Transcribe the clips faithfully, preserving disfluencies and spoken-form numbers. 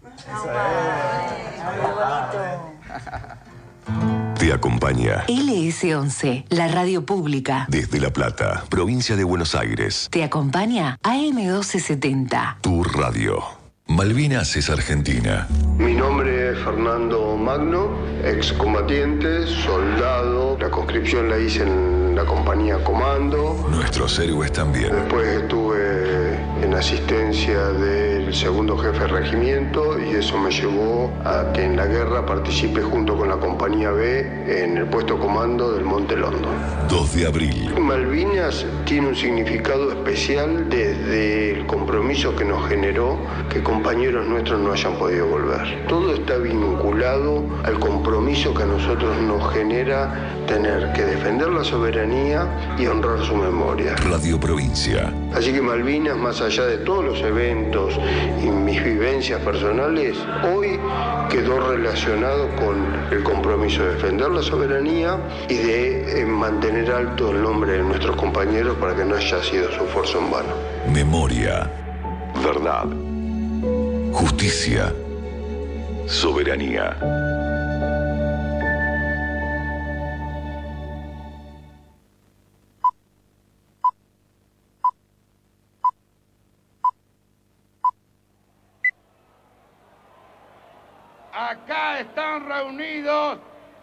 Te acompaña L S once, la radio pública. desde La Plata, provincia de Buenos Aires. Te acompaña A M doce setenta. Tu radio. Malvinas es Argentina. Mi nombre es Fernando Magno, excombatiente, soldado. La conscripción la hice en la compañía Comando. Nuestros héroes también. Después estuve en asistencia del segundo jefe de regimiento y eso me llevó a que en la guerra participe junto con la compañía B en el puesto comando del Monte London. dos de abril. Malvinas tiene un significado especial desde el compromiso que nos generó que compañeros nuestros no hayan podido volver. Todo está vinculado al compromiso que a nosotros nos genera tener que defender la soberanía y honrar su memoria. Radio Provincia. Así que Malvinas, más allá de todos los eventos y mis vivencias personales, hoy quedó relacionado con el compromiso de defender la soberanía y de eh, mantener alto el nombre de nuestros compañeros para que no haya sido su esfuerzo en vano. Memoria. Verdad. Justicia. Soberanía. Acá están reunidos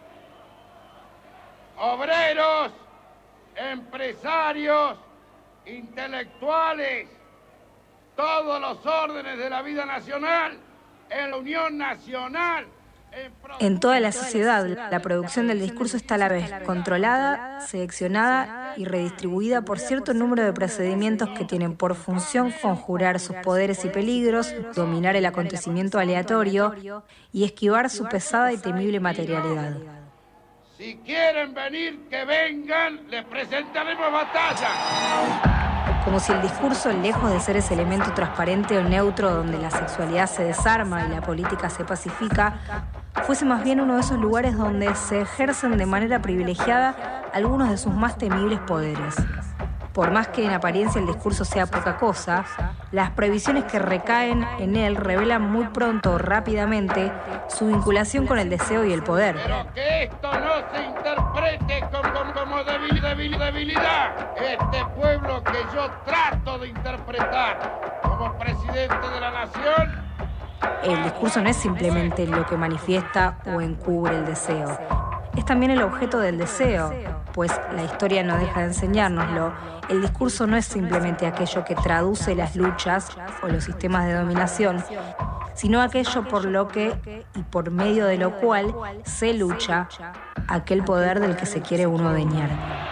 obreros, empresarios, intelectuales, todos los órdenes de la vida nacional, en la Unión Nacional. En toda la sociedad, la producción del discurso está a la vez controlada, seleccionada y redistribuida por cierto número de procedimientos que tienen por función conjurar sus poderes y peligros, dominar el acontecimiento aleatorio y esquivar su pesada y temible materialidad. Si quieren venir, que vengan, les presentaremos batalla. Como si el discurso, lejos de ser ese elemento transparente o neutro donde la sexualidad se desarma y la política se pacifica, fuese más bien uno de esos lugares donde se ejercen de manera privilegiada algunos de sus más temibles poderes. Por más que en apariencia el discurso sea poca cosa, las prohibiciones que recaen en él revelan muy pronto o rápidamente su vinculación con el deseo y el poder. Pero que esto no se interprete como, como debil, debil, debilidad. Este pueblo que yo trato de interpretar como presidente de la nación. El discurso no es simplemente lo que manifiesta o encubre el deseo. Es también el objeto del deseo, pues la historia no deja de enseñárnoslo. El discurso no es simplemente aquello que traduce las luchas o los sistemas de dominación, sino aquello por lo que y por medio de lo cual se lucha aquel poder del que se quiere uno adueñar.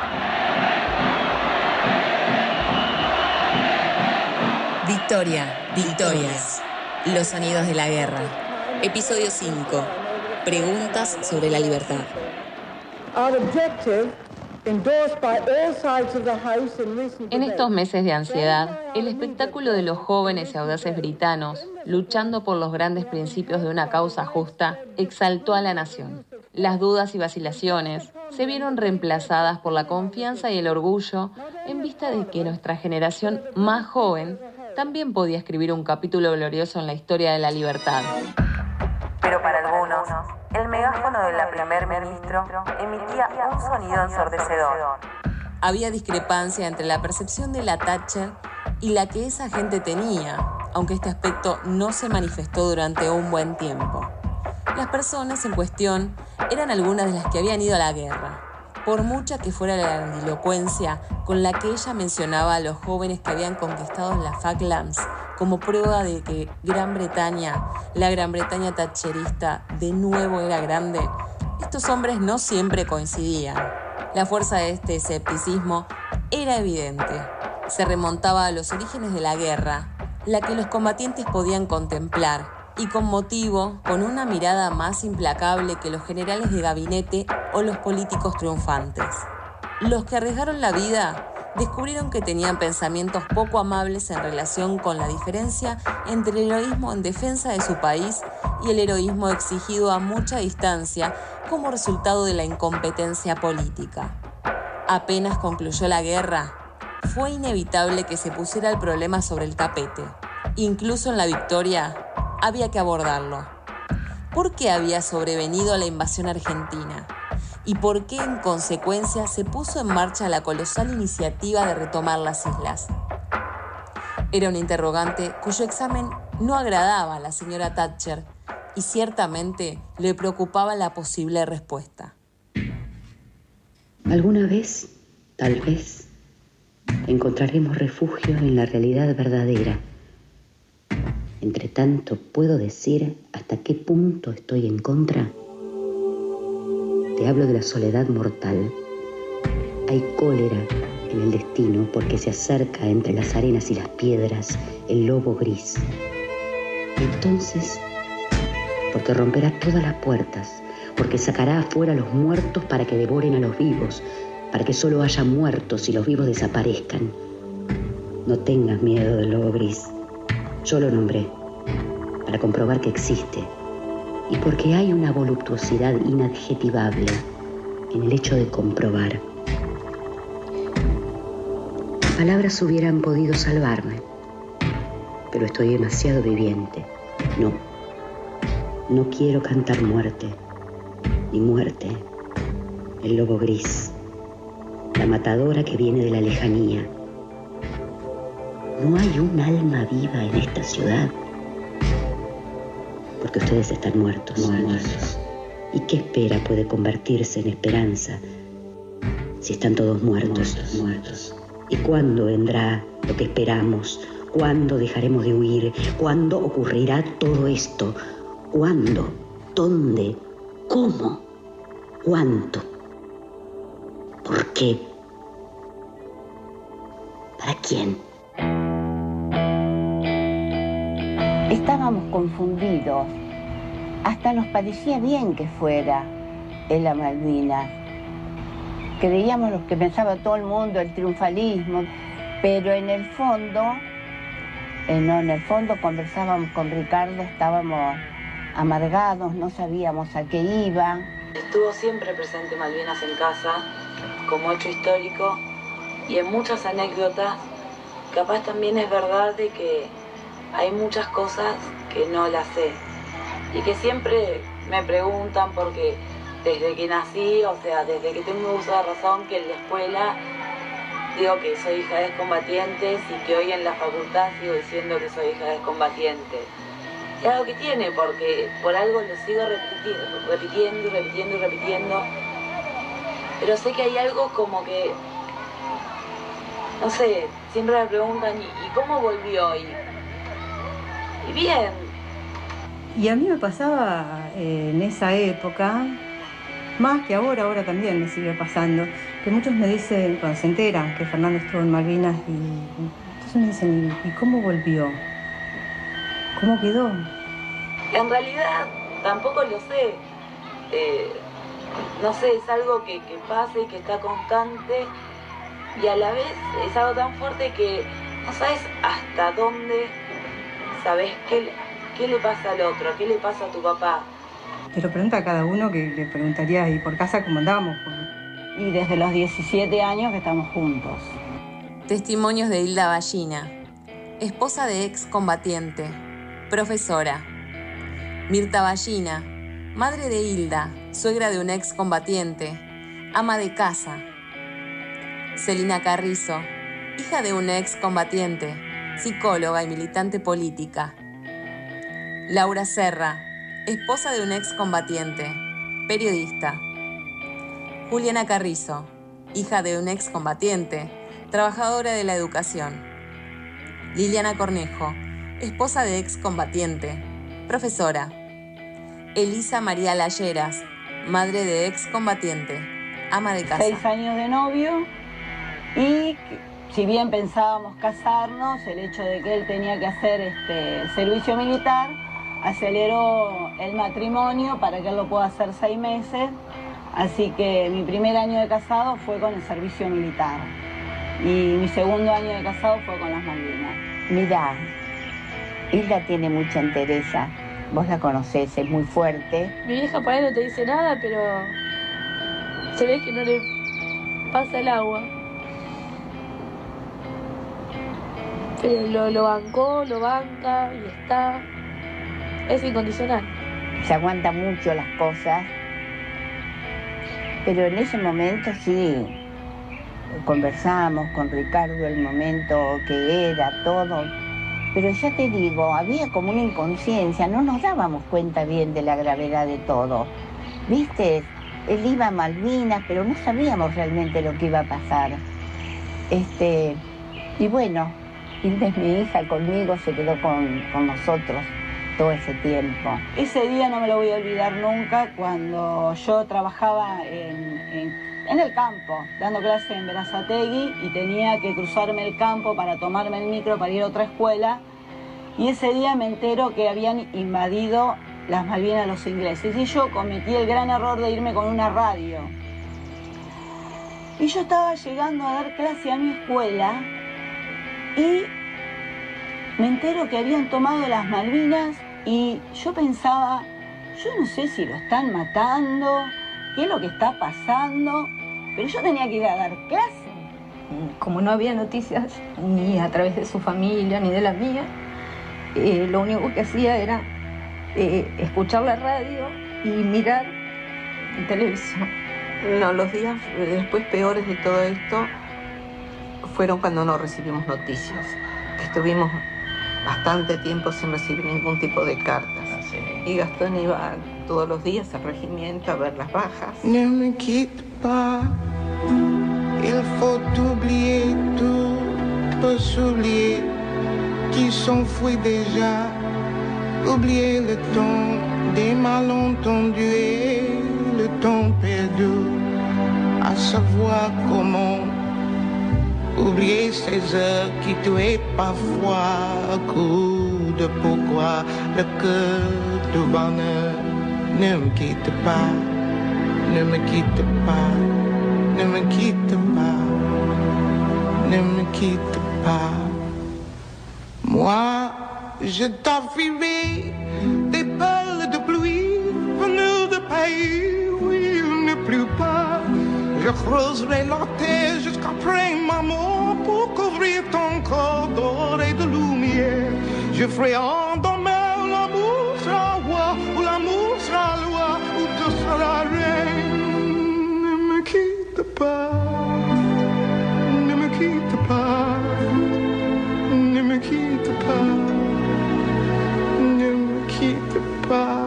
Victoria, victorias. Los sonidos de la guerra. Episodio cinco. Preguntas sobre la libertad. En estos meses de ansiedad, el espectáculo de los jóvenes y audaces britanos, luchando por los grandes principios de una causa justa, exaltó a la nación. Las dudas y vacilaciones se vieron reemplazadas por la confianza y el orgullo en vista de que nuestra generación más joven también podía escribir un capítulo glorioso en la historia de la libertad. Pero para algunos, el megáfono de la primer ministro emitía un sonido ensordecedor. Había discrepancia entre la percepción de la Thatcher y la que esa gente tenía, aunque este aspecto no se manifestó durante un buen tiempo. Las personas en cuestión eran algunas de las que habían ido a la guerra, por mucha que fuera la grandilocuencia con la que ella mencionaba a los jóvenes que habían conquistado las Falklands como prueba de que Gran Bretaña, la Gran Bretaña thatcherista, de nuevo era grande. Estos hombres no siempre coincidían. La fuerza de este escepticismo era evidente. Se remontaba a los orígenes de la guerra, la que los combatientes podían contemplar, y con motivo, con una mirada más implacable que los generales de gabinete o los políticos triunfantes. Los que arriesgaron la vida descubrieron que tenían pensamientos poco amables en relación con la diferencia entre el heroísmo en defensa de su país y el heroísmo exigido a mucha distancia como resultado de la incompetencia política. Apenas concluyó la guerra, fue inevitable que se pusiera el problema sobre el tapete. Incluso en la victoria, había que abordarlo. ¿Por qué había sobrevenido la invasión argentina? ¿Y por qué, en consecuencia, se puso en marcha la colosal iniciativa de retomar las islas? Era un interrogante cuyo examen no agradaba a la señora Thatcher y ciertamente le preocupaba la posible respuesta. Alguna vez, tal vez, encontraremos refugio en la realidad verdadera. Entre tanto, ¿puedo decir hasta qué punto estoy en contra? Te hablo de la soledad mortal. Hay cólera en el destino porque se acerca entre las arenas y las piedras el lobo gris. Entonces, porque romperá todas las puertas, porque sacará afuera a los muertos para que devoren a los vivos, para que solo haya muertos y los vivos desaparezcan. No tengas miedo del lobo gris. Yo lo nombré para comprobar que existe y porque hay una voluptuosidad inadjetivable en el hecho de comprobar. Palabras hubieran podido salvarme, pero estoy demasiado viviente. No, no quiero cantar muerte, ni muerte, el lobo gris, la matadora que viene de la lejanía. No hay un alma viva en esta ciudad, porque ustedes están muertos, muertos. ¿Y qué espera puede convertirse en esperanza si están todos muertos, muertos, muertos? ¿Y cuándo vendrá lo que esperamos? ¿Cuándo dejaremos de huir? ¿Cuándo ocurrirá todo esto? ¿Cuándo? ¿Dónde? ¿Cómo? ¿Cuánto? ¿Por qué? ¿Para quién? Estábamos confundidos. Hasta nos parecía bien que fuera él a Malvinas. Creíamos lo que pensaba todo el mundo, el triunfalismo, pero en el fondo, eh, no, en el fondo conversábamos con Ricardo, estábamos amargados, no sabíamos a qué iba. Estuvo siempre presente Malvinas en casa, como hecho histórico, y en muchas anécdotas, capaz también es verdad de que hay muchas cosas que no las sé, y que siempre me preguntan porque desde que nací, o sea, desde que tengo uso de razón, que en la escuela digo que soy hija de excombatientes y que hoy en la facultad sigo diciendo que soy hija de excombatientes. Es algo que tiene, porque por algo lo sigo repitiendo, repitiendo y repitiendo y repitiendo. Pero sé que hay algo como que, no sé, siempre me preguntan, ¿y, y cómo volvió? Y, y bien. Y a mí me pasaba eh, en esa época, más que ahora, ahora también me sigue pasando, que muchos me dicen, cuando se enteran que Fernando estuvo en Malvinas, y entonces me dicen, ¿y cómo volvió? ¿Cómo quedó? En realidad tampoco lo sé. Eh, no sé, es algo que, que pasa y que está constante, y a la vez es algo tan fuerte que no sabes hasta dónde sabes qué, qué le pasa al otro, qué le pasa a tu papá. Te lo pregunta a cada uno, que le preguntaría, ¿y por casa cómo andábamos? Y desde los diecisiete años que estamos juntos. Testimonios de Hilda Ballina, esposa de ex combatiente, profesora. Mirta Ballina, madre de Hilda, suegra de un ex combatiente, ama de casa. Celina Carrizo, hija de un ex combatiente, psicóloga y militante política. Laura Serra, esposa de un ex combatiente, periodista. Juliana Carrizo, hija de un ex combatiente, trabajadora de la educación. Liliana Cornejo, esposa de ex combatiente, profesora. Elisa María Layeras, madre de ex combatiente, ama de casa. Seis años de novio, y si bien pensábamos casarnos, el hecho de que él tenía que hacer este servicio militar aceleró el matrimonio para que él lo pueda hacer seis meses. Así que mi primer año de casado fue con el servicio militar y mi segundo año de casado fue con las Malvinas. Mirá, Hilda tiene mucha entereza. Vos la conocés, es muy fuerte. Mi vieja por ahí no te dice nada, pero se ve que no le pasa el agua. Pero lo, lo bancó, lo banca y está. es incondicional. Se aguanta mucho las cosas, pero en ese momento sí conversamos con Ricardo el momento que era todo, pero ya te digo, había como una inconsciencia, no nos dábamos cuenta bien de la gravedad de todo. ¿Viste? Él iba a Malvinas, pero no sabíamos realmente lo que iba a pasar. Este, y bueno, Inés, mi hija, conmigo se quedó con, con nosotros todo ese tiempo. Ese día no me lo voy a olvidar nunca, cuando yo trabajaba en, en, en el campo, dando clases en Berazategui, y tenía que cruzarme el campo para tomarme el micro para ir a otra escuela. Y ese día me entero que habían invadido las Malvinas los ingleses. Y yo cometí el gran error de irme con una radio. Y yo estaba llegando a dar clase a mi escuela y me entero que habían tomado las Malvinas y yo pensaba, yo no sé si lo están matando, qué es lo que está pasando, pero yo tenía que ir a dar clase. Como no había noticias ni a través de su familia ni de la mía, eh, lo único que hacía era eh, escuchar la radio y mirar televisión. No, los días después peores de todo esto fueron cuando no recibimos noticias. Estuvimos bastante tiempo sin recibir ningún tipo de cartas. Sí. Y Gastón iba todos los días al regimiento a ver las bajas. Ne me quitte pas, il faut oublier tout, peut s'oublier, qui s'enfuit déjà, oublier le temps des malentendus et le temps perdu, à savoir comment oublier ces heures qui tuaient parfois, coup de pourquoi le cœur du bonheur. Ne me quitte pas, ne me quitte pas, ne me quitte pas, ne me quitte pas. Moi, je t'offrirai des perles de pluie venues de pays où il ne pleut pas. Je creuserai la terre jusqu'après ma mort pour couvrir ton corps d'or et de lumière. Je ferai endormir l'amour sera roi, ou l'amour sera loi, ou tu seras reine. Ne me quitte pas, ne me quitte pas, ne me quitte pas, ne me quitte pas.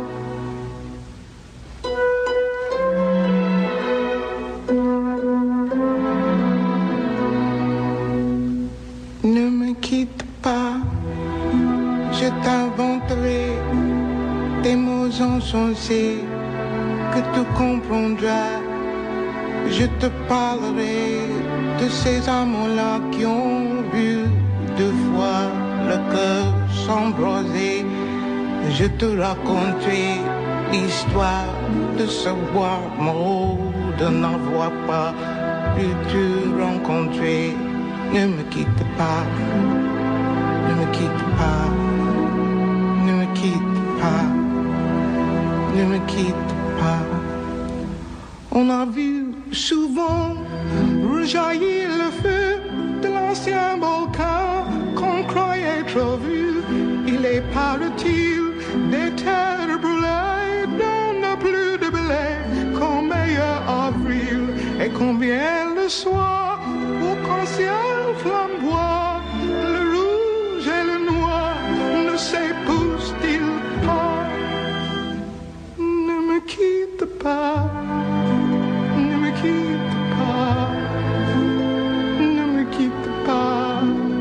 Ne me quitte pas, je t'inventerai des mots insensés que tu comprendras. Je te parlerai de ces amants-là qui ont vu deux fois le cœur s'embraser. Je te raconterai l'histoire de ce bois mort, de n'avoir pas pu te rencontrer. Ne me quitte pas, ne me quitte pas, ne me quitte pas, ne me quitte pas. On a vu souvent rejaillir le feu de l'ancien volcan qu'on croyait trop vu. Il est parti des terres brûlées, dont n'a plus de blé qu'en meilleur avril. Et combien le soir, au ciel flamboie, le rouge et le noir ne s'épousent-ils pas? Ne me quitte pas, ne me quitte pas, ne me quitte pas,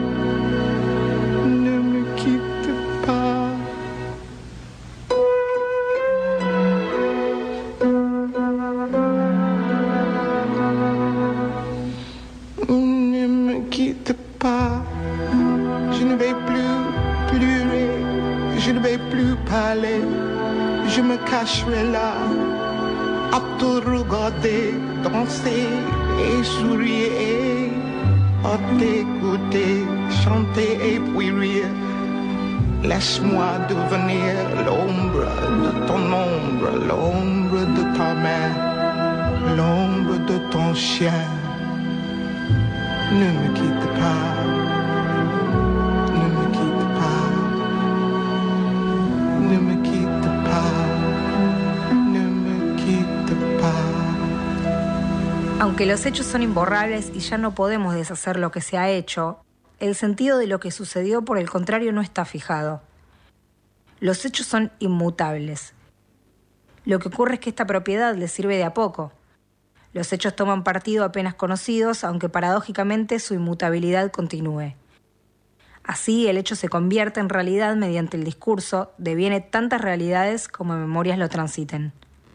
ne me quitte pas. Ne me quitte pas, je ne vais plus pleurer, je ne vais plus parler, je me cacherai là, à te regarder, danser et sourire, à t'écouter, chanter et puis rire. Laisse-moi devenir l'ombre de ton ombre, l'ombre de ta main, l'ombre de ton chien. Ne me quitte pas, ne me quitte pas, ne me quitte Aunque los hechos son imborrables y ya no podemos deshacer lo que se ha hecho, el sentido de lo que sucedió, por el contrario, no está fijado. Los hechos son inmutables. Lo que ocurre es que esta propiedad les sirve de a poco. Los hechos toman partido apenas conocidos, aunque paradójicamente su inmutabilidad continúe. Así, el hecho se convierte en realidad mediante el discurso, deviene tantas realidades como memorias lo transiten.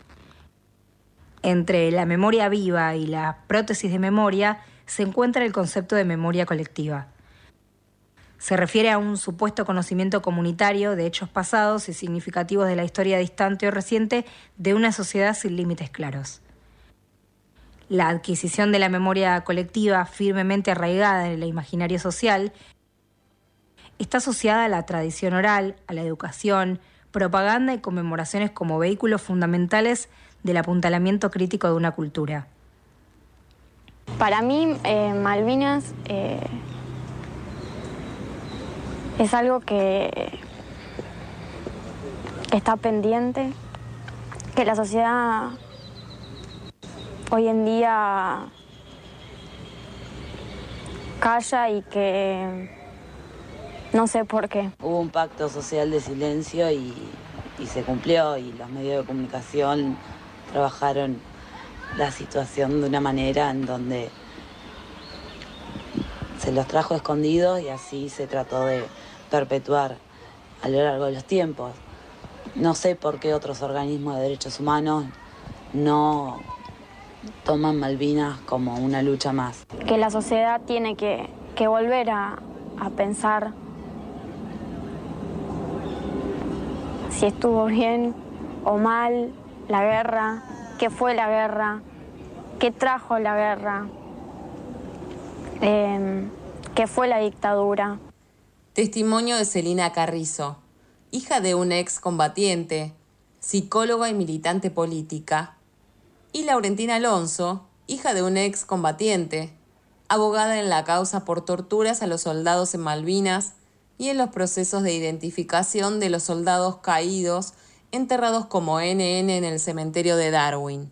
Entre la memoria viva y la prótesis de memoria se encuentra el concepto de memoria colectiva. Se refiere a un supuesto conocimiento comunitario de hechos pasados y significativos de la historia distante o reciente de una sociedad sin límites claros. La adquisición de la memoria colectiva firmemente arraigada en el imaginario social está asociada a la tradición oral, a la educación, propaganda y conmemoraciones como vehículos fundamentales del apuntalamiento crítico de una cultura. Para mí, eh, Malvinas eh, es algo que, que está pendiente, que la sociedad hoy en día calla y que no sé por qué. Hubo un pacto social de silencio y, y se cumplió, y los medios de comunicación trabajaron la situación de una manera en donde se los trajo escondidos y así se trató de perpetuar a lo largo de los tiempos. No sé por qué otros organismos de derechos humanos no toman Malvinas como una lucha más. Que la sociedad tiene que, que volver a, a pensar si estuvo bien o mal la guerra, qué fue la guerra, qué trajo la guerra, eh, qué fue la dictadura. Testimonio de Celina Carrizo, hija de un ex combatiente, psicóloga y militante política, y Laurentina Alonso, hija de un ex combatiente, abogada en la causa por torturas a los soldados en Malvinas y en los procesos de identificación de los soldados caídos enterrados como ene ene en el cementerio de Darwin.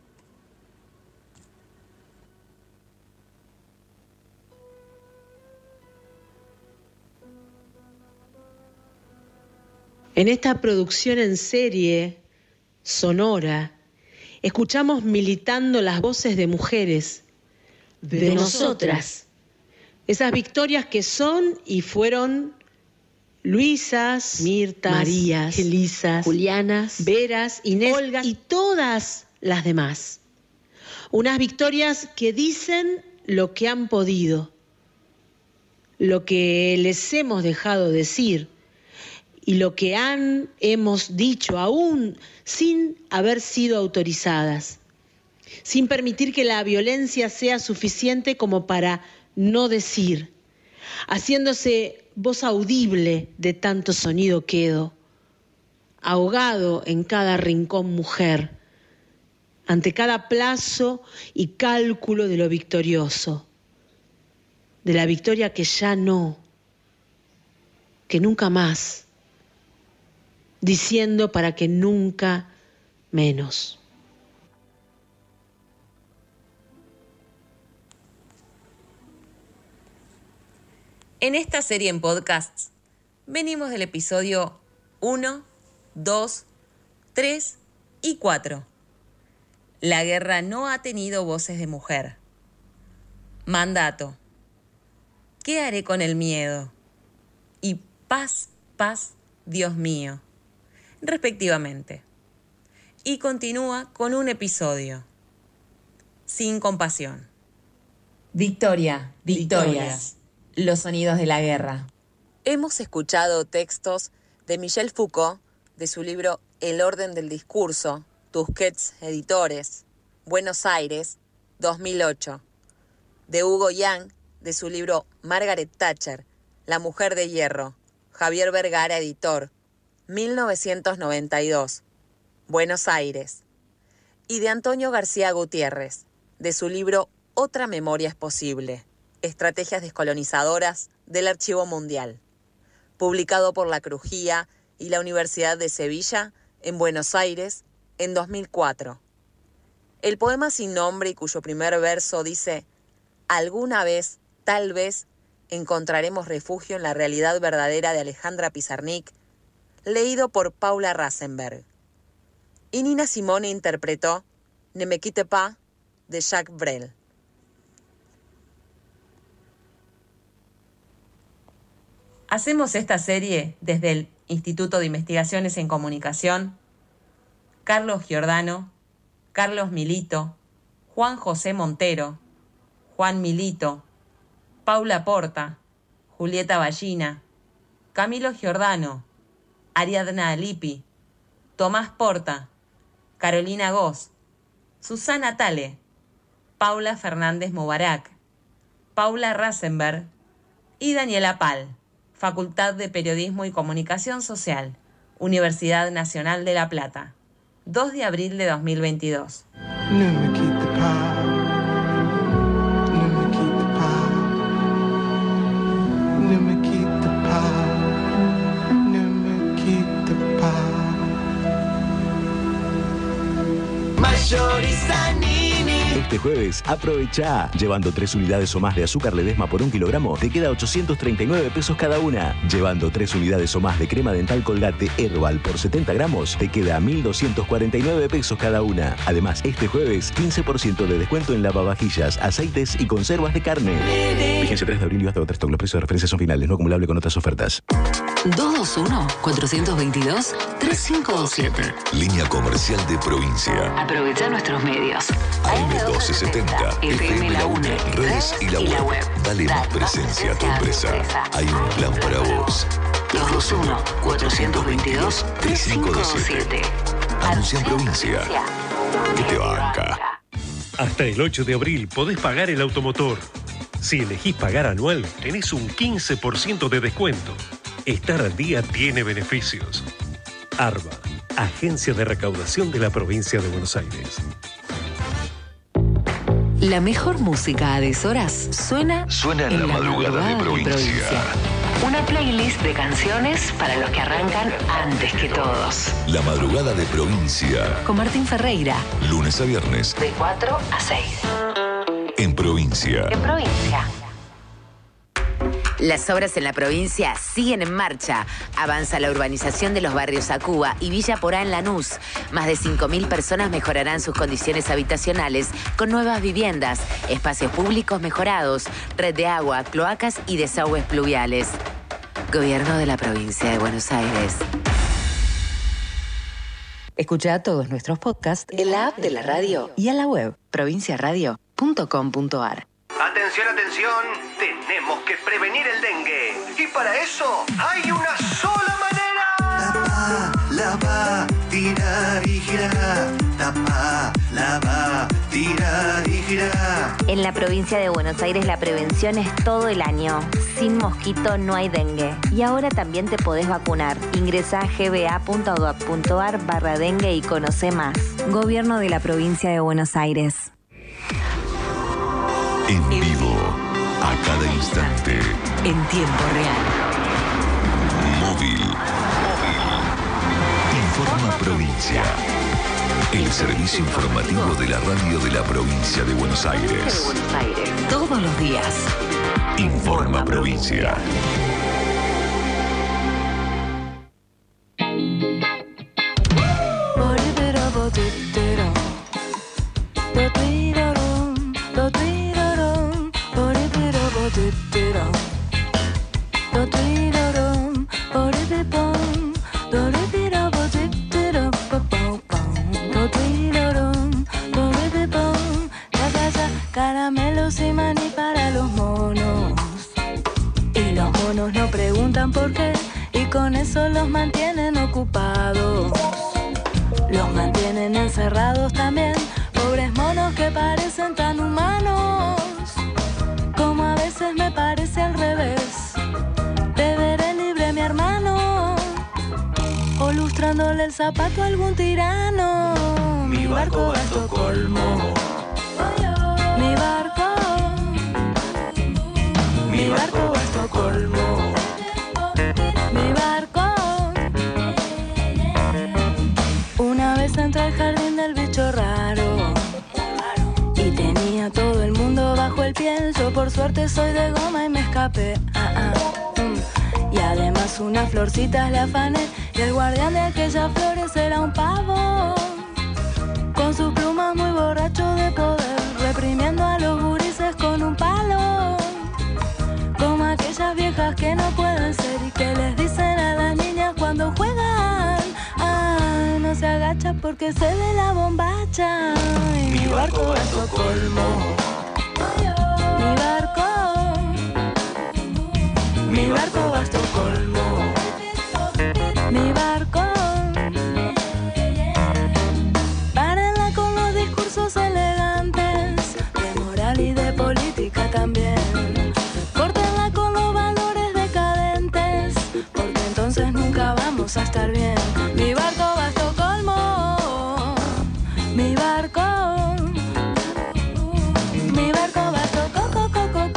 En esta producción en serie, sonora, escuchamos militando las voces de mujeres, de, de nosotras. Esas victorias que son y fueron Luisas, Mirtas, Marías, Elisas, Julianas, Veras, Inés, Olga y todas las demás. Unas victorias que dicen lo que han podido, lo que les hemos dejado decir y lo que han, hemos dicho aún sin haber sido autorizadas, sin permitir que la violencia sea suficiente como para no decir, haciéndose voz audible de tanto sonido quedo, ahogado en cada rincón mujer, ante cada plazo y cálculo de lo victorioso, de la victoria que ya no, que nunca más, diciendo para que nunca menos. En esta serie en podcasts venimos del episodio uno, dos, tres y cuatro. La guerra no ha tenido voces de mujer. Mandato. ¿Qué haré con el miedo? Y paz, paz, Dios mío, respectivamente. Y continúa con un episodio. Sin compasión. Victoria, victorias. Los sonidos de la guerra. Hemos escuchado textos de Michel Foucault, de su libro El orden del discurso, Tusquets Editores, Buenos Aires, dos mil ocho. De Hugo Yang, de su libro Margaret Thatcher, La mujer de hierro, Javier Vergara Editor, mil novecientos noventa y dos, Buenos Aires. Y de Antonio García Gutiérrez, de su libro Otra memoria es posible, Estrategias descolonizadoras del Archivo Mundial, publicado por La Crujía y la Universidad de Sevilla en Buenos Aires en dos mil cuatro. El poema sin nombre y cuyo primer verso dice: alguna vez, tal vez, encontraremos refugio en la realidad verdadera de Alejandra Pizarnik, leído por Paula Rasenberg. Y Nina Simone interpretó Ne me quitte pas de Jacques Brel. Hacemos esta serie desde el Instituto de Investigaciones en Comunicación, Carlos Giordano, Carlos Milito, Juan José Montero, Juan Milito, Paula Porta, Julieta Ballina, Camilo Giordano, Ariadna Lippi, Tomás Porta, Carolina Goss, Susana Tale, Paula Fernández Mubarak, Paula Rasenberg y Daniela Pal, Facultad de Periodismo y Comunicación Social, Universidad Nacional de La Plata, dos de abril de dos mil veintidós. Ne me quitte pas, ne me quitte pas, ne me quitte pas, ne me quitte pas. Mayorizanini. Este jueves, aprovecha. Llevando tres unidades o más de azúcar Ledesma por un kilogramo, te queda ochocientos treinta y nueve pesos cada una. Llevando tres unidades o más de crema dental Colgate Herbal por setenta gramos, te queda mil doscientos cuarenta y nueve pesos cada una. Además, este jueves, quince por ciento de descuento en lavavajillas, aceites y conservas de carne. Vigencia tres de abril y hasta otro stock. Los precios de referencia son finales, no acumulable con otras ofertas. dos dos uno, cuatro dos dos, tres cinco dos siete. Línea comercial de provincia. Aprovecha nuestros medios. A M doce setenta, F M La Una, redes y la web. Dale más presencia a tu empresa. Hay un plan para vos. dos dos uno, cuatro dos dos, tres cinco dos siete. Anuncia en provincia. Que te banca. Hasta el ocho de abril podés pagar el automotor. Si elegís pagar anual, tenés un quince por ciento de descuento. Estar al día tiene beneficios. ARBA, Agencia de Recaudación de la Provincia de Buenos Aires. La mejor música a deshoras suena, suena en, en la, la madrugada, madrugada de, provincia. de provincia. Una playlist de canciones para los que arrancan antes que todos. La madrugada de provincia. Con Martín Ferreira. Lunes a viernes. De cuatro a seis. En provincia. En provincia. Las obras en la provincia siguen en marcha. Avanza la urbanización de los barrios Acuba y Villa Porá en Lanús. Más de cinco mil personas mejorarán sus condiciones habitacionales con nuevas viviendas, espacios públicos mejorados, red de agua, cloacas y desagües pluviales. Gobierno de la Provincia de Buenos Aires. Escucha todos nuestros podcasts en la app de la radio y en la web provincia radio punto com punto a r. Atención, atención, tenemos que prevenir el dengue. Y para eso hay una sola manera. Tapa, lava, tirar y girar. Tapa, lava, tirar y girar. En la provincia de Buenos Aires la prevención es todo el año. Sin mosquito no hay dengue. Y ahora también te podés vacunar. Ingresa a g b a punto gov punto a r barra dengue y conoce más. Gobierno de la provincia de Buenos Aires. En vivo, a cada instante. En tiempo real. Móvil. Móvil. Informa Provincia. El servicio informativo de la radio de la provincia de Buenos Aires. Buenos Aires. Todos los días. Informa Provincia. Caramelos y maní para los monos. Y los monos no preguntan por qué, y con eso los mantienen ocupados. Los mantienen encerrados también, pobres monos que parecen tan humanos. Como a veces me parece al revés, te veré libre mi hermano, o lustrándole el zapato a algún tirano. Mi barco va a Estocolmo. Mi barco, mi barco va a Estocolmo. Mi barco. Una vez entré al jardín del bicho raro piel. Yo por suerte soy de goma y me escapé. Ah, ah, mm. Y además unas florcitas le afané. Y el guardián de aquellas flores era un pavo, con sus plumas muy borracho de poder, reprimiendo a los gurises con un palo, como aquellas viejas que no pueden ser y que les dicen a las niñas cuando juegan: ah, no se agacha porque se ve la bombacha. Y mi barco va a Estocolmo. Mi barco, mi barco va a Estocolmo. Mi barco. Párenla con los discursos elegantes, de moral y de política también. Córtenla con los valores decadentes, porque entonces nunca vamos a estar bien. Mi barco va a Estocolmo. Mi barco. Mi barco va a Estocolmo.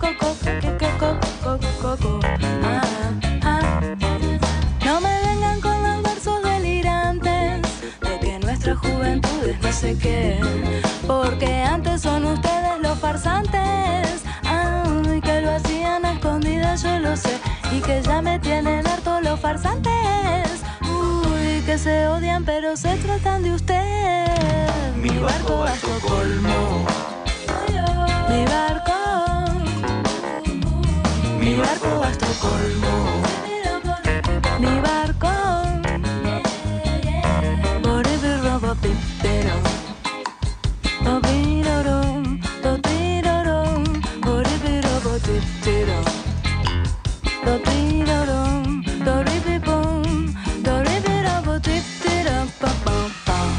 Ah, ah. No me vengan con los versos delirantes de que nuestra juventud es no sé qué, porque antes son ustedes los farsantes. Ay, que lo hacían a escondidas, yo lo sé, y que ya me tienen harto los farsantes. Uy, que se odian pero se tratan de usted. Mi barco va a Estocolmo. Mi barco. Mi barco va a Estocolmo. Mi barco. Boribirobopipero. Bobirorom, bobirorom, boribirobopipero. Bobirorom, doribibom, doribirobopipero, pam, pam, pam.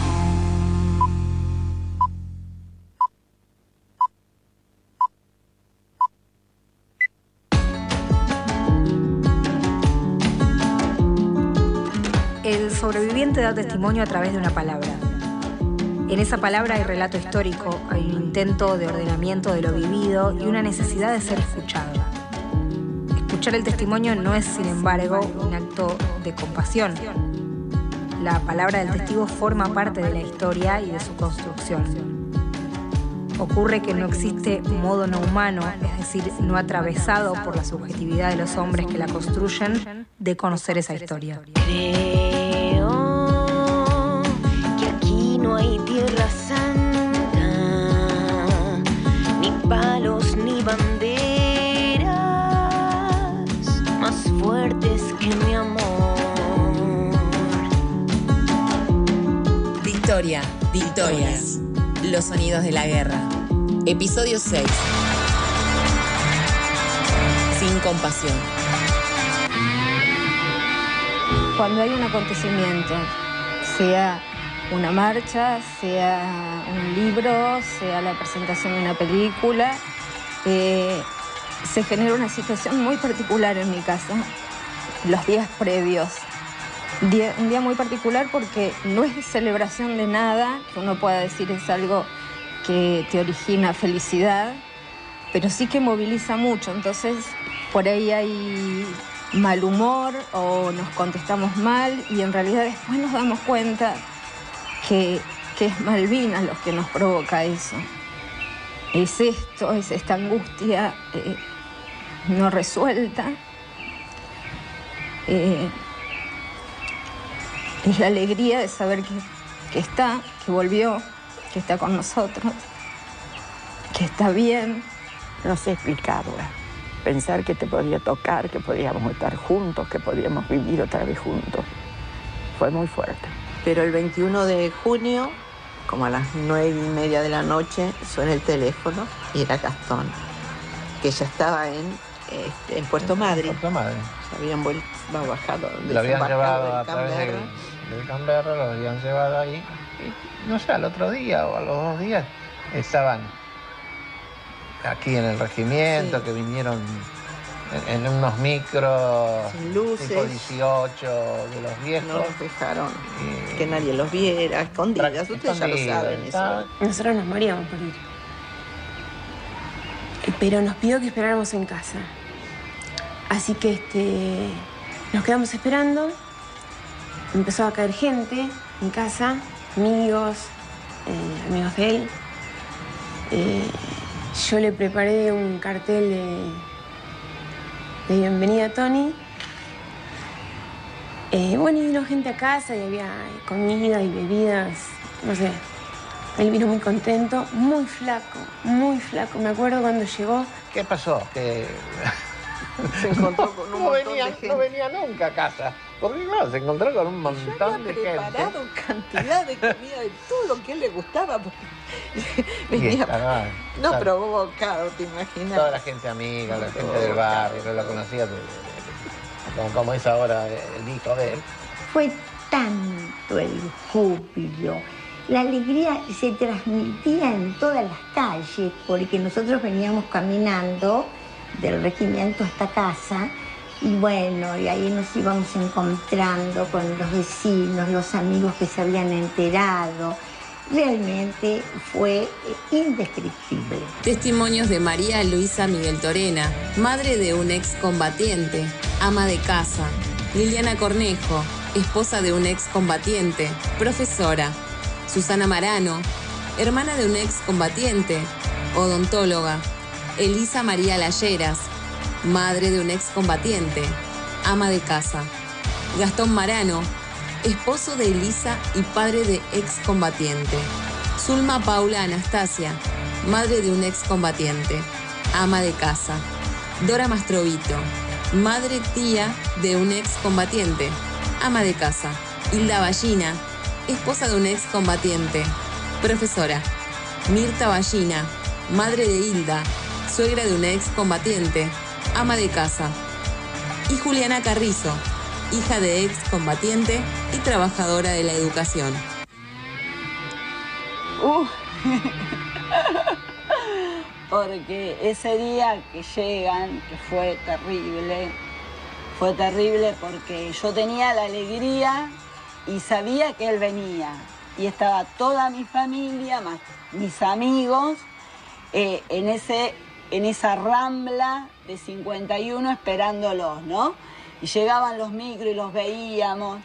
El sobreviviente da testimonio a través de una palabra. En esa palabra hay relato histórico, hay un intento de ordenamiento de lo vivido y una necesidad de ser escuchado. Escuchar el testimonio no es, sin embargo, un acto de compasión. La palabra del testigo forma parte de la historia y de su construcción. Ocurre que no existe modo no humano, es decir, no atravesado por la subjetividad de los hombres que la construyen, de conocer esa historia. Creo que aquí no hay tierra santa, ni palos ni banderas más fuertes que mi amor. Victoria, victorias. Los sonidos de la guerra. Episodio seis. Sin compasión. Cuando hay un acontecimiento, sea una marcha, sea un libro, sea la presentación de una película, eh, se genera una situación muy particular en mi casa, los días previos. Día, un día muy particular porque no es celebración de nada, que uno pueda decir es algo que te origina felicidad, pero sí que moviliza mucho. Entonces, por ahí hay mal humor o nos contestamos mal y en realidad después nos damos cuenta que, que es Malvinas lo que nos provoca eso. Es esto, es esta angustia eh, no resuelta. Eh, Es la alegría de saber que, que está, que volvió, que está con nosotros, que está bien. No sé explicarlo. Pensar que te podía tocar, que podíamos estar juntos, que podíamos vivir otra vez juntos. Fue muy fuerte. Pero el veintiuno de junio, como a las nueve y media de la noche, suena el teléfono y era Gastón, que ya estaba en, este, en Puerto Madryn. Puerto Madryn. Se habían vuelto, bajado, lo habían llevado a del través del, del Canberra, lo habían llevado ahí. Y, no sé, al otro día o a los dos días estaban aquí en el regimiento, sí, que vinieron en, en unos micros tipo dieciocho de los viejos. No los dejaron y, que nadie los viera, escondidas. Ustedes ya lo saben eso. Nosotros nos moríamos por ir. Pero nos pidió que esperáramos en casa. Así que este, nos quedamos esperando. Empezó a caer gente en casa, amigos, eh, amigos de él. Eh, yo le preparé un cartel de, de bienvenida a Tony. Eh, bueno, y vino gente a casa y había comida y bebidas, no sé. Él vino muy contento, muy flaco, muy flaco. Me acuerdo cuando llegó. ¿Qué pasó? Que se encontró con un no montón venía, de gente. No venía nunca a casa. Porque claro, se encontró con un montón de gente. Preparado cantidad de comida de todo lo que a él le gustaba. Porque venía, estaba, no estaba, provocado, te imaginas. Toda la gente amiga, la gente del barrio, que lo conocía, como, como es ahora el hijo de él. Fue tanto el júbilo. La alegría se transmitía en todas las calles, porque nosotros veníamos caminando del regimiento hasta casa, y bueno, y ahí nos íbamos encontrando con los vecinos, los amigos que se habían enterado. Realmente fue indescriptible. Testimonios de María Luisa Miguel Torena, madre de un excombatiente, ama de casa. Liliana Cornejo, esposa de un excombatiente, profesora. Susana Marano, hermana de un excombatiente, odontóloga. Elisa María Layeras, madre de un excombatiente, ama de casa. Gastón Marano, esposo de Elisa y padre de excombatiente. Zulma Paula Anastasia, madre de un excombatiente, ama de casa. Dora Mastrovito, madre tía de un excombatiente, ama de casa. Hilda Ballina, esposa de un excombatiente, profesora. Mirta Ballina, madre de Hilda, suegra de un excombatiente, ama de casa. Y Juliana Carrizo, hija de excombatiente y trabajadora de la educación. Uh. Porque ese día que llegan, que fue terrible, fue terrible porque yo tenía la alegría y sabía que él venía. Y estaba toda mi familia, más mis amigos, eh, en, ese, en esa rambla de cincuenta y uno esperándolos, ¿no? Y llegaban los micros y los veíamos.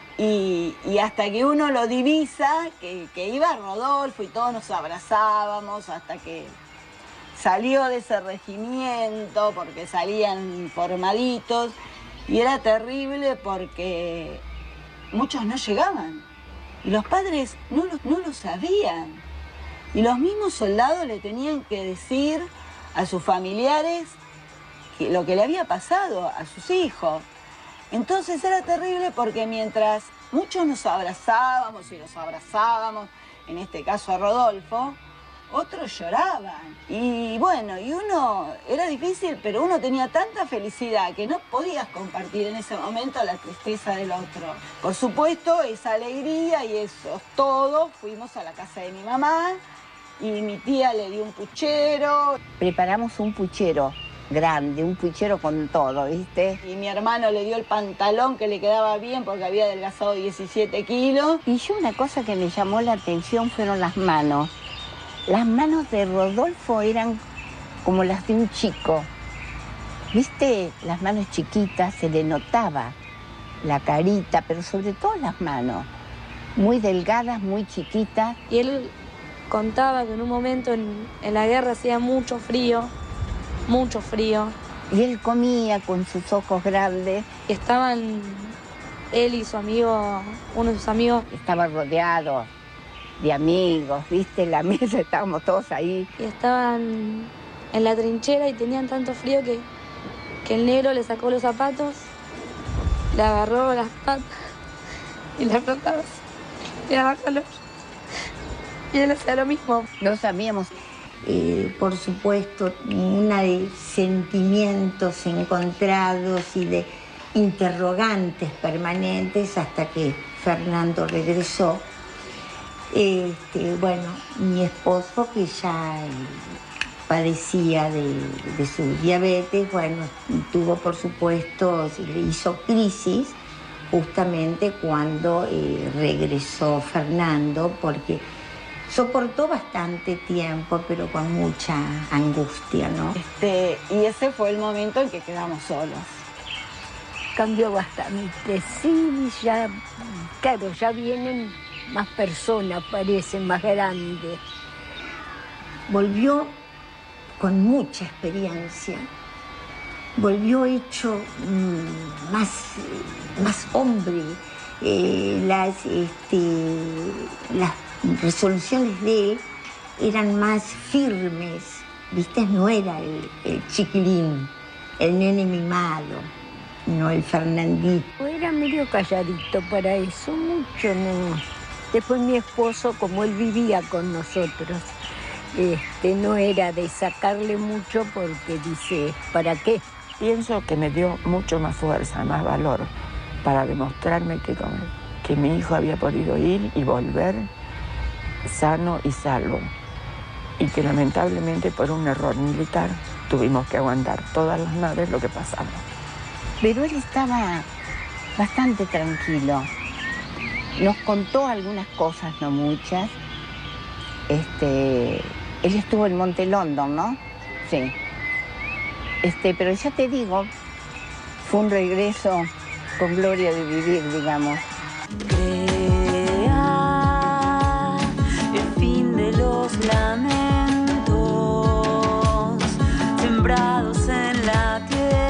Y, y hasta que uno lo divisa, que, que iba Rodolfo y todos nos abrazábamos, hasta que salió de ese regimiento, porque salían formaditos. Y era terrible porque muchos no llegaban. Y los padres no lo, no lo sabían. Y los mismos soldados le tenían que decir a sus familiares que, lo que le había pasado a sus hijos. Entonces era terrible porque mientras muchos nos abrazábamos y los abrazábamos, en este caso a Rodolfo, otros lloraban. Y bueno, y uno, era difícil, pero uno tenía tanta felicidad que no podías compartir en ese momento la tristeza del otro. Por supuesto, esa alegría y esos todos, fuimos a la casa de mi mamá y mi tía le dio un puchero. Preparamos un puchero grande, un puchero con todo, ¿viste? Y mi hermano le dio el pantalón que le quedaba bien porque había adelgazado diecisiete kilos. Y yo una cosa que me llamó la atención fueron las manos. Las manos de Rodolfo eran como las de un chico. ¿Viste? Las manos chiquitas, se le notaba la carita, pero sobre todo las manos. Muy delgadas, muy chiquitas. Y él contaba que en un momento en, en la guerra hacía mucho frío, mucho frío. Y él comía con sus ojos grandes. Y estaban él y su amigo, uno de sus amigos. Estaba rodeado de amigos, ¿viste? En la mesa estábamos todos ahí. Y estaban en la trinchera y tenían tanto frío que, que el negro le sacó los zapatos, le agarró las patas y le frotaba. Le daba calor. Y él hacía lo mismo. No sabíamos. Eh, por supuesto, una de sentimientos encontrados y de interrogantes permanentes hasta que Fernando regresó. Este, bueno, mi esposo, que ya padecía de, de su diabetes, bueno, tuvo, por supuesto, le hizo crisis justamente cuando eh, regresó Fernando, porque soportó bastante tiempo, pero con mucha angustia, ¿no? Este, y ese fue el momento en que quedamos solos. Cambió bastante, sí, ya, claro, ya vienen más personas, parecen más grandes. Volvió con mucha experiencia, volvió hecho mmm, más, más hombre. Eh, las, este, las resoluciones de él eran más firmes, ¿viste? No era el, el chiquilín, el nene mimado, no el Fernandito. Era medio calladito para eso, mucho no. Después mi esposo, como él vivía con nosotros, este, no era de sacarle mucho porque dice, ¿para qué? Pienso que me dio mucho más fuerza, más valor para demostrarme que, que mi hijo había podido ir y volver sano y salvo. Y que lamentablemente por un error militar tuvimos que aguantar todas las naves lo que pasamos. Pero él estaba bastante tranquilo. Nos contó algunas cosas, no muchas. Este, él estuvo en Monte London, ¿no? Sí. Este, pero ya te digo, fue un regreso con gloria de vivir, digamos. Crea el fin de los lamentos sembrados en la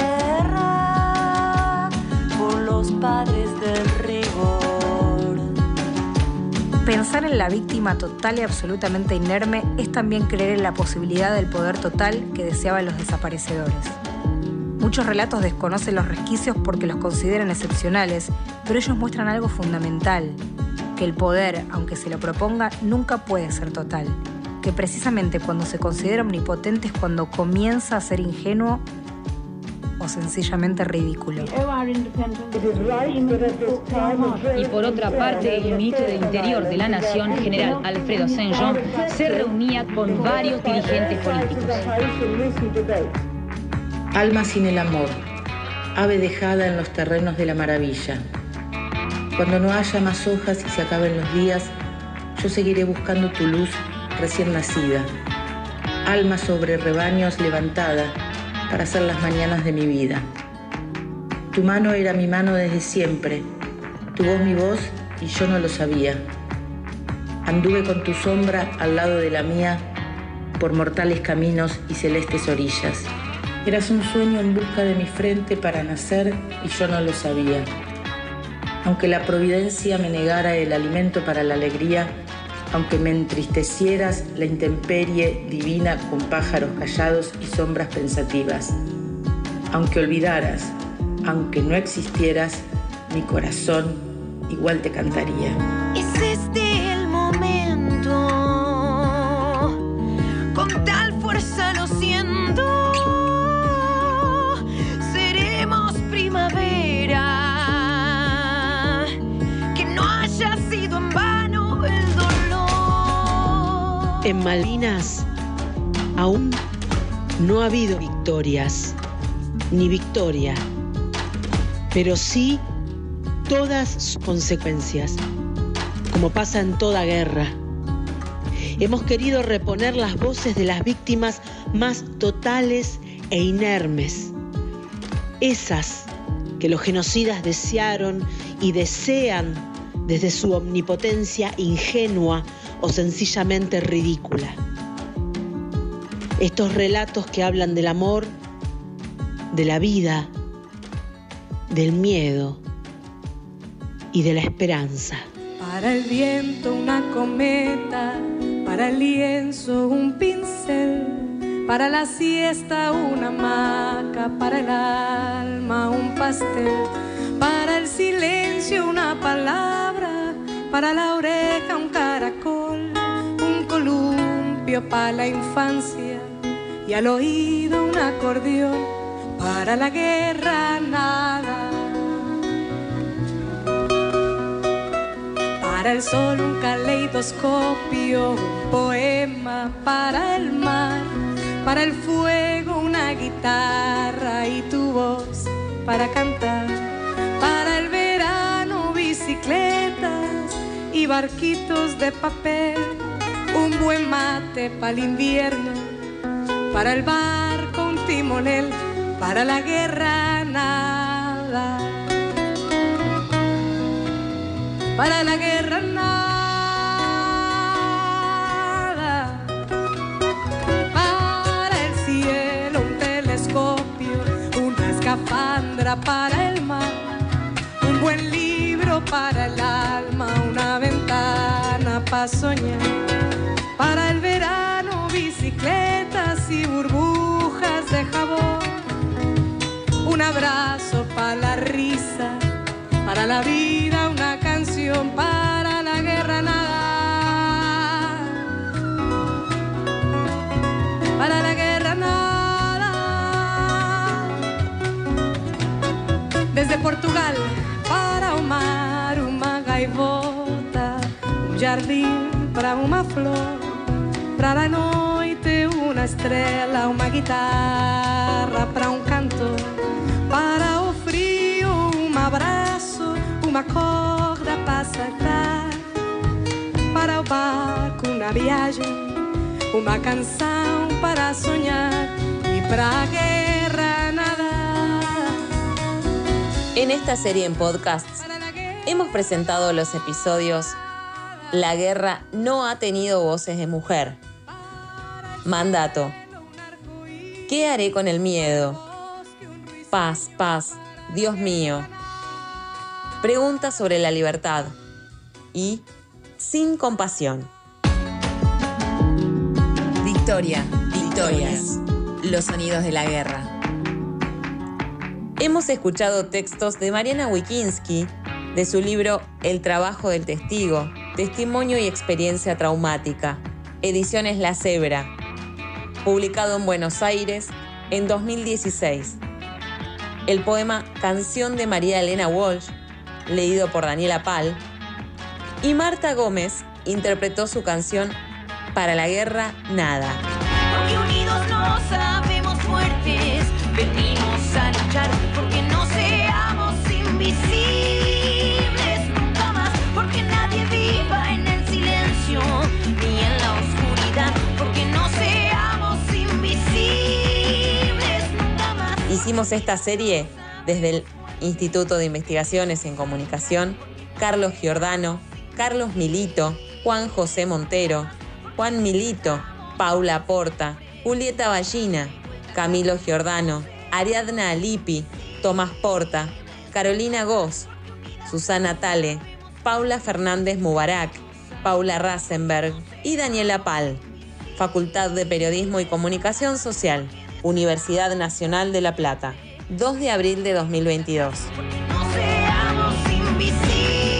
tierra por los padres del rigor. Pensar en la víctima total y absolutamente inerme es también creer en la posibilidad del poder total que deseaban los desaparecedores. Muchos relatos desconocen los resquicios porque los consideran excepcionales, pero ellos muestran algo fundamental, que el poder, aunque se lo proponga, nunca puede ser total, que precisamente cuando se considera omnipotente es cuando comienza a ser ingenuo o sencillamente ridículo. Y por otra parte, el ministro del Interior de la Nación, general Alfredo Saint-Jean, se reunía con varios dirigentes políticos. Alma sin el amor, ave dejada en los terrenos de la maravilla. Cuando no haya más hojas y se acaben los días, yo seguiré buscando tu luz recién nacida. Alma sobre rebaños levantada para hacer las mañanas de mi vida. Tu mano era mi mano desde siempre, tu voz mi voz y yo no lo sabía. Anduve con tu sombra al lado de la mía por mortales caminos y celestes orillas. Eras un sueño en busca de mi frente para nacer y yo no lo sabía. Aunque la providencia me negara el alimento para la alegría, aunque me entristecieras la intemperie divina con pájaros callados y sombras pensativas. Aunque olvidaras, aunque no existieras, mi corazón igual te cantaría. Es este el momento, con tal fuerza lo siento, seremos primavera, que no haya sido en vano el dolor. En Malvinas aún no ha habido victorias, ni victoria, pero sí todas sus consecuencias, como pasa en toda guerra. Hemos querido reponer las voces de las víctimas más totales e inermes, esas que los genocidas desearon y desean desde su omnipotencia ingenua o sencillamente ridícula. Estos relatos que hablan del amor, de la vida, del miedo y de la esperanza. Para el viento una cometa, para el lienzo un pincel, para la siesta una hamaca, para el alma un pastel, para el silencio una palabra, para la oreja un caracol, un columpio para la infancia y al oído un acordeón, para la guerra nada. Para el sol un caleidoscopio, un poema para el mar, para el fuego una guitarra y tu voz para cantar, para el verano bicicletas y barquitos de papel, un buen mate para el invierno, para el barco un timonel, para la guerra nada. Para la guerra nada, para el guitarra para el mar, un buen libro para el alma, una ventana para soñar. Para el verano, bicicletas y burbujas de jabón, un abrazo para la risa, para la vida una canción, para la guerra nada, para la guerra nada. Desde Portugal para Omar, una gaivota, un jardín para una flor, para la noite una estrela, una guitarra para un canto, para o frío un abrazo, una corda para saltar, para o barco una viaje, una canción para soñar y para guerra nada. En esta serie en podcasts hemos presentado los episodios La guerra no ha tenido voces de mujer, Mandato, ¿Qué haré con el miedo?, Paz, paz, Dios mío, Preguntas sobre la libertad y Sin compasión. Victoria, victorias, los sonidos de la guerra. Hemos escuchado textos de Mariana Wikinski de su libro El trabajo del testigo, testimonio y experiencia traumática, Ediciones La Cebra, publicado en Buenos Aires en dos mil dieciséis. El poema Canción de María Elena Walsh, leído por Daniela Pal, y Marta Gómez interpretó su canción Para la guerra nada. Porque unidos no sabemos fuertes, venimos a luchar porque no seamos invisibles nunca más, porque nadie viva en el silencio ni en la oscuridad, porque no seamos invisibles nunca más. Hicimos esta serie desde el Instituto de Investigaciones en Comunicación Carlos Giordano, Carlos Milito, Juan José Montero, Juan Milito, Paula Porta, Julieta Ballina, Camilo Giordano, Ariadna Alipi, Tomás Porta, Carolina Goss, Susana Tale, Paula Fernández Mubarak, Paula Rasenberg y Daniela Pal. Facultad de Periodismo y Comunicación Social, Universidad Nacional de La Plata, dos de abril de dos mil veintidós. No seamos invisibles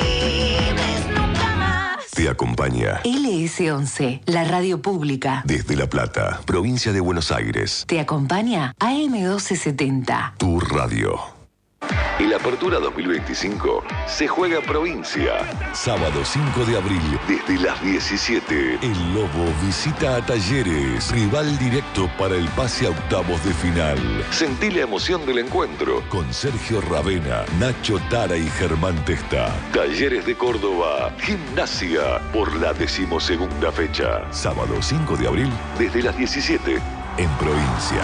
nunca más. Te acompaña L S once, la radio pública. desde La Plata, provincia de Buenos Aires. Te acompaña A M doce setenta. Tu radio. El Apertura dos mil veinticinco se juega en provincia. Sábado cinco de abril, desde las diecisiete. El Lobo visita a Talleres, rival directo para el pase a octavos de final. Sentí la emoción del encuentro con Sergio Ravena, Nacho Tara y Germán Testa. Talleres de Córdoba, Gimnasia, por la decimosegunda fecha. Sábado cinco de abril, desde las diecisiete, en provincia.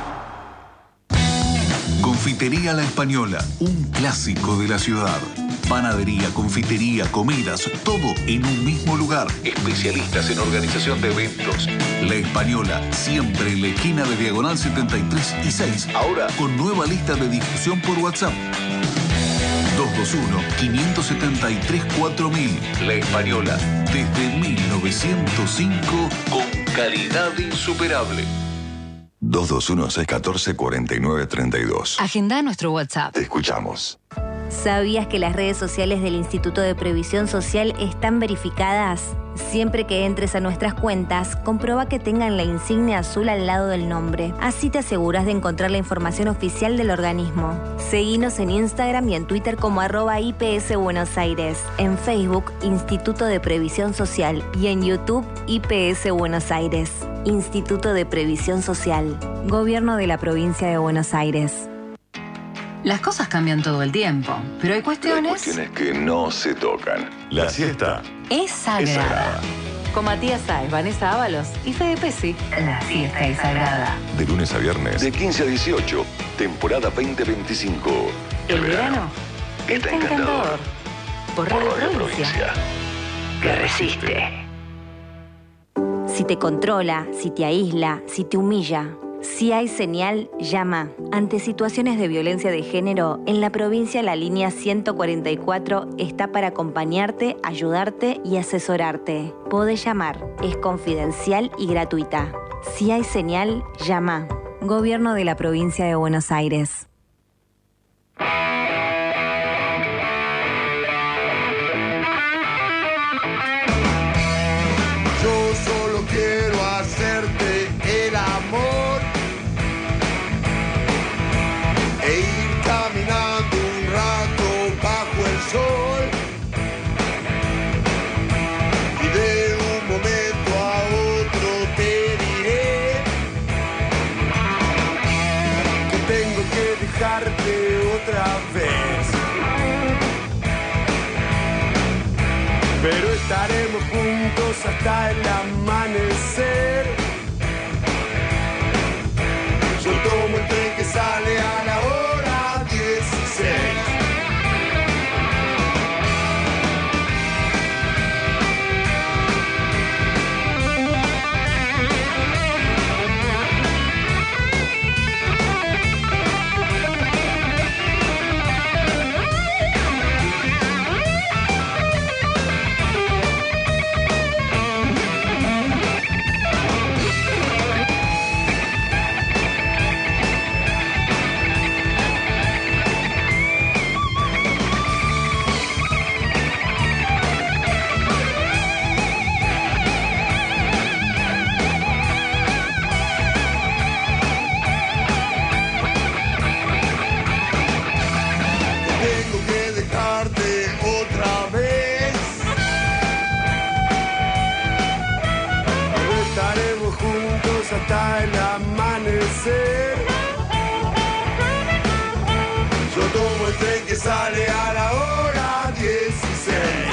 Confitería La Española, un clásico de la ciudad. Panadería, confitería, comidas, todo en un mismo lugar. Especialistas en organización de eventos. La Española, siempre en la esquina de Diagonal setenta y tres y seis. Ahora con nueva lista de difusión por WhatsApp. dos dos uno, cinco siete tres, cuatro mil. La Española, desde mil novecientos cinco, con calidad insuperable. dos dos uno, seis uno cuatro, cuatro nueve tres dos. Agenda nuestro WhatsApp. Te escuchamos. ¿Sabías que las redes sociales del Instituto de Previsión Social están verificadas? Siempre que entres a nuestras cuentas, comprueba que tengan la insignia azul al lado del nombre. Así te aseguras de encontrar la información oficial del organismo. Seguinos en Instagram y en Twitter como arroba I P S Buenos Aires, en Facebook Instituto de Previsión Social y en YouTube I P S Buenos Aires. Instituto de Previsión Social, Gobierno de la Provincia de Buenos Aires. Las cosas cambian todo el tiempo, pero hay cuestiones... Hay cuestiones que no se tocan. La siesta es sagrada. es sagrada. Con Matías Sáez, Vanessa Ábalos y Fede Pesci, la siesta es sagrada. De lunes a viernes, de quince a dieciocho, temporada veinte veinticinco. El verano está encantador. Por Radio Provincia. Que resiste. Si te controla, si te aísla, si te humilla, Si hay señal, llama. Ante situaciones de violencia de género, en la provincia la línea ciento cuarenta y cuatro está para acompañarte, ayudarte y asesorarte. Podés llamar, es confidencial y gratuita. Si hay señal, llama. Gobierno de la Provincia de Buenos Aires. Yo solo quiero hacerte el amor e ir caminando un rato bajo el sol, y de un momento a otro te diré que tengo que dejarte otra vez, pero estaremos juntos hasta el amanecer. Yo tomo el tren que sale a la hora dieciséis. Hasta el amanecer. Yo tomo el tren que sale a la hora dieciséis.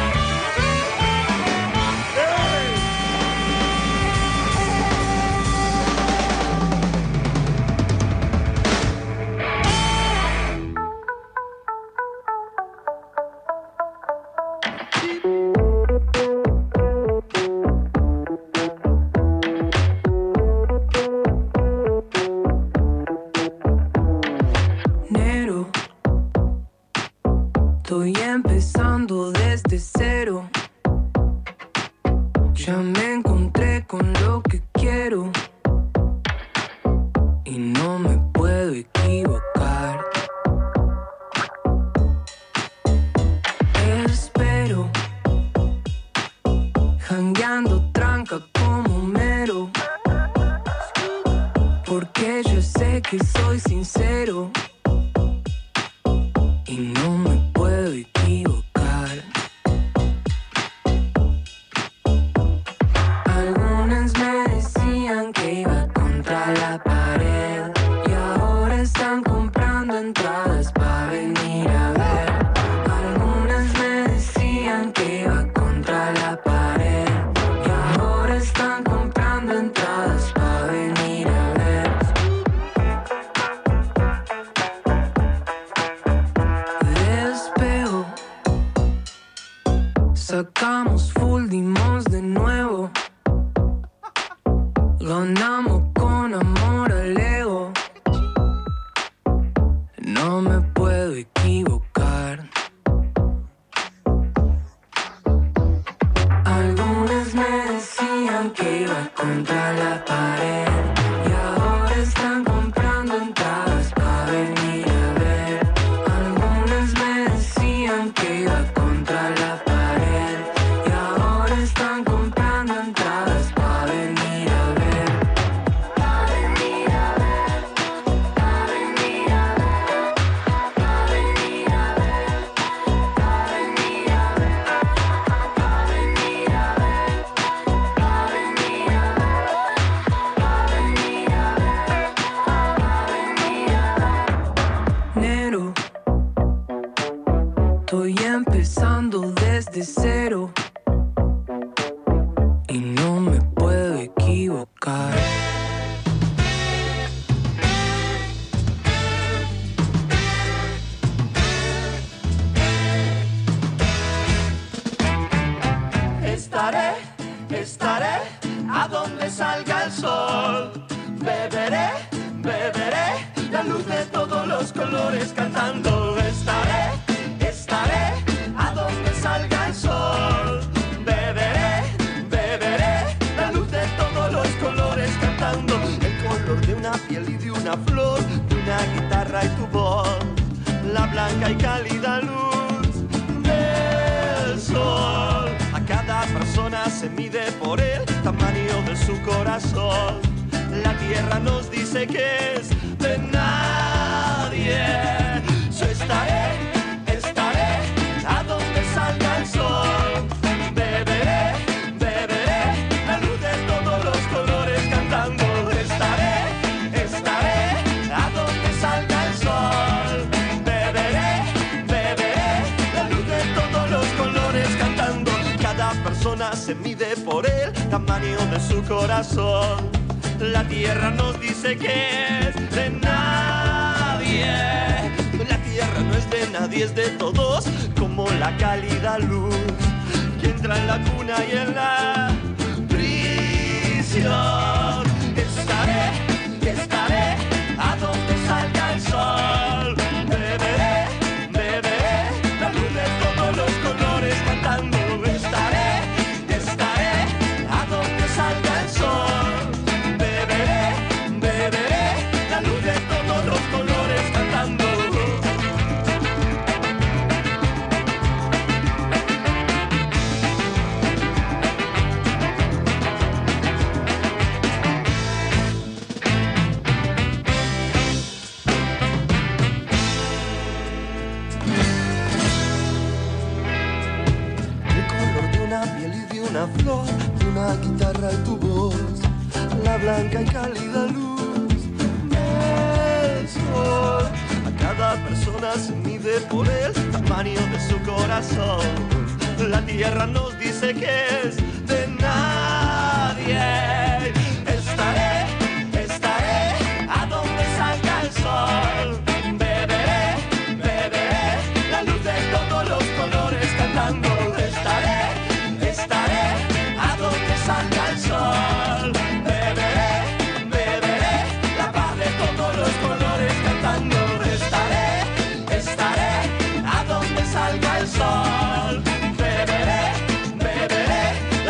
Estoy empezando desde cero. Ya me encontré con lo que quiero y no me puedo equivocar. Espero, jangueando tranca como mero, porque yo sé que soy sincero y no me puedo equivocar. Algunas me decían que iba contra la pared y ahora están comprando entradas para venir a ver. Algunas me decían que iba contra la pared y ahora están comprando entradas para venir a ver. Despego, sacamos full, dimos de nuevo, ganamos con amor al ego. No me puedo equivocar. Algunas me decían que iba contra la pared y ahora están comprando entradas para venir a ver. Algunas me decían que iba contra la pared y ahora están comprando entradas para venir a ver. Para venir a ver, para venir a ver, para venir a ver, para venir a ver, para venir a ver, para venir a ver, para venir a ver, para venir a ver. Nero, estoy empezando desde cero y no me puedo equivocar. Estaré, estaré a donde salga el sol, beberé, beberé la luz de todos los colores cantando. Estaré, estaré a donde salga el sol. Beberé, beberé la luz de todos los colores cantando. El color de una piel y de una flor, de una guitarra y tu voz, la blanca y cálida luz del sol. A cada persona se mide por el tamaño de su corazón. La tierra nos dice que es de nadie. Yo estaré, estaré a donde salga el sol. Beberé, beberé la luz de todos los colores cantando. Estaré, estaré a donde salga el sol. Beberé, beberé la luz de todos los colores cantando. Cada persona se mide por el tamaño de su corazón. La tierra nos dice que es de nadie. La tierra no es de nadie, es de todos, como la cálida luz que entra en la cuna y en la prisión. Estaré, estaré a donde salga el sol. Beberé, beberé la luz de todos los colores cantando. Estaré, estaré a donde salga el sol. Una flor, una guitarra y tu voz, la blanca y cálida luz del sol. A cada persona se mide por el tamaño de su corazón. La tierra nos dice que es de nadie. Estaré, estaré a donde salga el sol. Beberé, beberé la luz de todos los colores cantando. Estaré, estaré a donde salga el sol. Beberé, beberé la paz de todos los colores cantando. Estaré, estaré a donde salga el sol. Beberé, beberé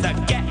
the get